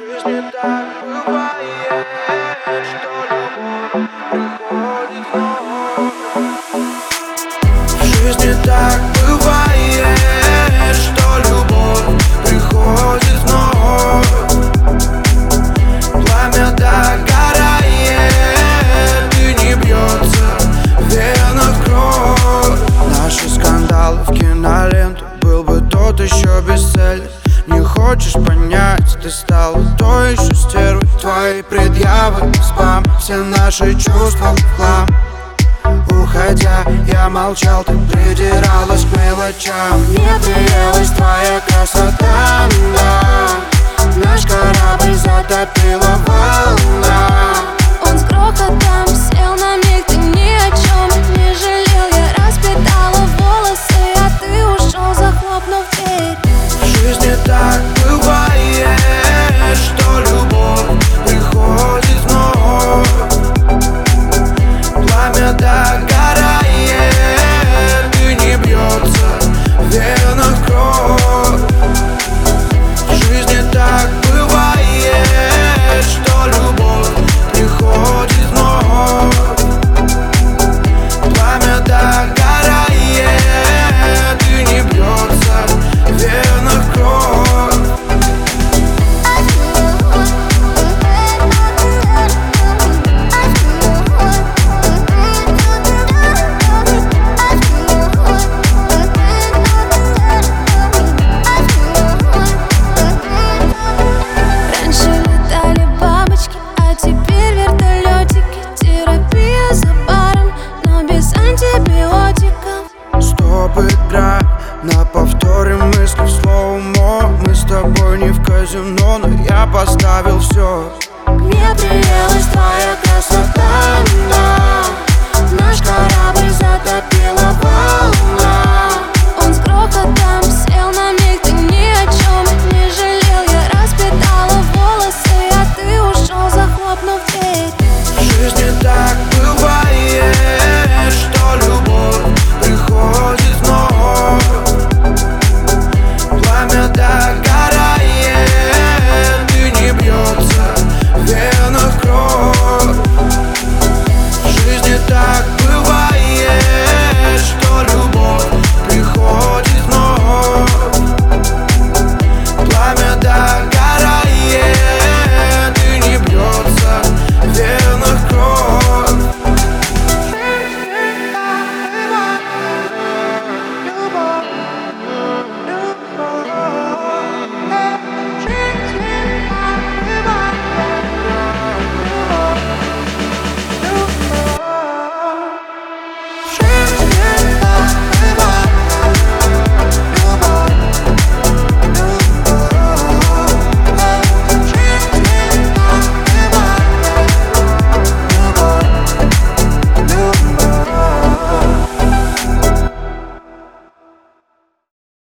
жизни так бывает, что любовь приходит вновь. В жизни так бывает, что любовь приходит вновь. Пламя догорает, и не бьется в венах кровь. Наши скандалы в киноленту, был бы тот еще бестселлер. Не хочешь понять, ты стала той еще стервой. Твои предъявы, спам, все наши чувства в хлам. Уходя, я молчал, ты придиралась к мелочам. Мне приелась твоя красота, да. Наш корабль затопила волна. Он с грохотом сел на миг, ты ни о чем не жалел. Я распитала волосы, а ты ушел, захлопнув дверь. В жизни так бывает, что любовь приходит вновь. Пламя догорает, и не бьется в венах кровь. В жизни так бывает, что любовь приходит вновь. Пламя догорает, и не бьется в венах кровь. Раньше летали бабочки, а теперь вертолетики. Терапия за баром, но без антибиотиков. Стоп, игра, на повторе мысли в слоумо. Мы с тобой не в казино, но я поставил все. Мне приелась твоя красота, да. Наш корабль затопил